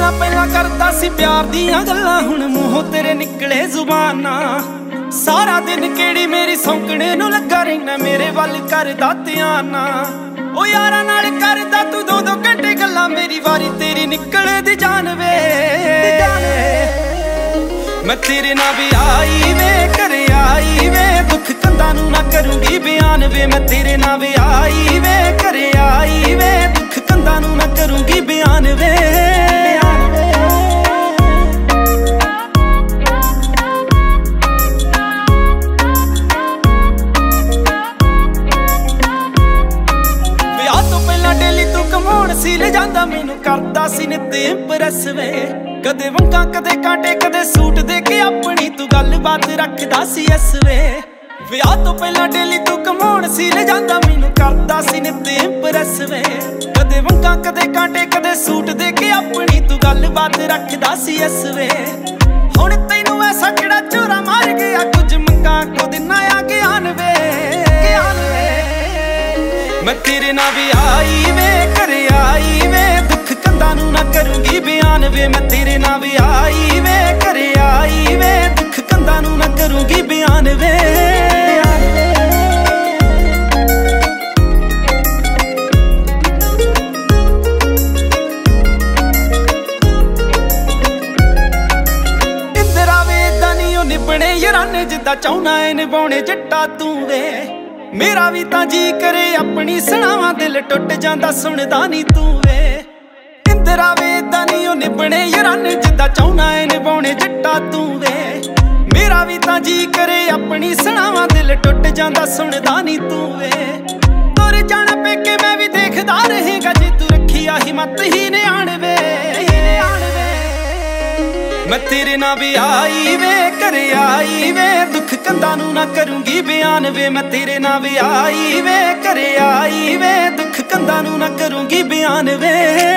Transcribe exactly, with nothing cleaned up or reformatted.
ਪਹਿਲਾਂ ਪਹਿਲਾਂ ਕਰਦਾ ਸੀ ਪਿਆਰ ਦੀਆਂ ਗੱਲਾਂ, ਹੁਣ ਮੂੰਹੋਂ ਤੇਰੇ ਨਿਕਲੇ ਜ਼ੁਬਾਨਾਂ। ਸਾਰਾ ਦਿਨ ਕਿਹੜੀ ਮੇਰੀ ਸੌਂਕਣੇ ਨੂੰ ਲੱਗਾ ਰਹਿਣਾ, ਮੇਰੇ ਵੱਲ ਕਰਦਾ ਧਿਆਨ। ਉਹ ਯਾਰਾਂ ਨਾਲ ਕਰਦਾ ਤੂੰ ਦੋ ਦੋ ਘੰਟੇ ਗੱਲਾਂ, ਮੇਰੀ ਵਾਰੀ ਤੇਰੀ ਨਿਕਲੇ ਦੀ ਜਾਨ ਵੇ। ਮੈਂ ਤੇਰੇ ਨਾਲ ਵੀ ਆਈ ਵੇ, ਘਰੇ ਆਈ ਵੇ, ਦੁੱਖ ਕੰਧਾਂ ਨੂੰ ਨਾ ਕਰੂੰਗੀ ਬਿਆਨ ਵੇ। ਮੈਂ ਤੇਰੇ ਨਾਲ ਵੀ ਆਈ ਵੇ, ਘਰੇ ਆਈ ਵੇ, ਦੁੱਖ ਕੰਧਾਂ ਨੂੰ ਨਾ ਕਰੂੰਗੀ ਬਿਆਨ ਵੇ। ਵਿਆਹ ਤੋਂ ਪਹਿਲਾਂ ਡੇਲੀ ਤੂੰ ਕਮਾਉਣ ਸੀ ਲੈ ਜਾਂਦਾ, ਮੈਨੂੰ ਕਰਦਾ ਸੀ ਨਿੱਤ ਇੰਪ੍ਰੈਸ ਵੇ। ਕਦੇ ਵੰਗਾਂ ਕਦੇ ਕਾਂਟੇ ਕਦੇ ਸੂਟ ਦੇ ਕੇ ਆਪਣੀ ਤੂੰ ਗੱਲਬਾਤ ਰੱਖਦਾ ਸੀ ਐਸ ਵੇ। ਵਿਆਹ ਤੋਂ ਪਹਿਲਾਂ ਡੇਲੀ ਤੂੰ ਕਮਾਉਣ ਸੀ ਲੈ ਜਾਂਦਾ, ਮੈਨੂੰ ਕਰਦਾ ਸੀ ਨਿੱਤ ਇੰਪ੍ਰੈਸ ਵੇ। ਕਦੇ ਵੰਗਾਂ ਕਦੇ ਕਾਂਟੇ ਕਦੇ ਸੂਟ ਦੇ ਕੇ ਆਪਣੀ ਤੂੰ ਗੱਲਬਾਤ ਰੱਖਦਾ ਸੀ ਐਸ ਵੇ। ਹੁਣ ਤੈਨੂੰ ਐਸਾ ਕਿਹੜਾ ਝੋਰਾ ਮਾਰ ਗਿਆ, ਕੁਝ ਮੰਗਾਂ ਕੋ ਦਿਨਾ ਆ ਗਿਆਨ ਵੇ। ਮੈਂ ਤੇਰੇ ਨਾਲ ਵੀ ਆਈ ਵੇ, ਘਰੇ ਆਈ ਵੇ, ਦੁੱਖ ਕੰਧਾਂ ਨੂੰ ਨਾ ਕਰੂੰਗੀ ਬਿਆਨ ਵੇ। ਮੈਂ ਤੇਰੇ ਨਾਲ ਵੀ ਆਈ ਵੇ, ਘਰੇ ਆਈ ਵੇ, ਦੁੱਖ ਕੰਧਾਂ ਨੂੰ ਨਾ ਕਰੂੰਗੀ ਬਿਆਨ ਵੇ। ਇੰਦਰਾ ਵੇ ਏਦਾਂ ਨੀ ਉਹ ਨਿਭਣੇ ਯਾਰਾਨੇ ਜਿੱਦਾਂ ਚਾਹੁੰਨਾ ਏ ਨਿਭਾਉਣੇ ਜੱਟਾ ਤੂੰ ਵੇ। ਮੇਰਾ ਵੀ ਤਾਂ ਜੀ ਕਰੇ ਆਪਣੀ ਸੁਣਾਵਾਂ, ਦਿਲ ਟੁੱਟ ਜਾਂਦਾ ਸੁਣਦਾ ਨੀ ਤੂੰ ਵੇ। ਇੰਦਰਾ ਵੇ ਏਦਾਂ ਨੀ ਉਹ ਨਿਭਣੇ ਯਾਰਾਨੇ ਜਿੱਦਾਂ ਚਾਹੁੰਨਾ ਏ ਨਿਭਾਉਣੇ ਜੱਟਾ ਤੂੰ ਵੇ। ਮੇਰਾ ਵੀ ਤਾਂ ਜੀ ਕਰੇ ਆਪਣੀ ਸੁਣਾਵਾਂ, ਦਿਲ ਟੁੱਟ ਜਾਂਦਾ ਸੁਣਦਾ ਨੀ ਤੂੰ ਵੇ। ਤੁਰ ਜਾਣਾ ਪੇਕੇ ਮੈਂ ਵੀ ਦੇਖਦਾ ਰਹੇਗਾ, ਜੇ ਤੂੰ ਰੱਖੀ ਆ ਹਿੰਮਤ ਹੀ ਨਿਆਣ ਵੇ। ਮੈਂ ਤੇਰੇ ਨਾਲ ਵੀ ਆਈ ਵੇ, ਘਰੇ ਆਈ ਵੇ, ਦੁੱਖ ਕੰਧਾਂ ਨੂੰ ਨਾ ਕਰੂੰਗੀ ਬਿਆਨ ਵੇ। ਮੈਂ ਤੇਰੇ ਨਾਲ ਵੀ ਆਈ ਵੇ, ਘਰੇ ਆਈ ਵੇ, ਦੁੱਖ ਕੰਧਾਂ ਨੂੰ ਨਾ ਕਰੂੰਗੀ ਬਿਆਨ ਵੇ।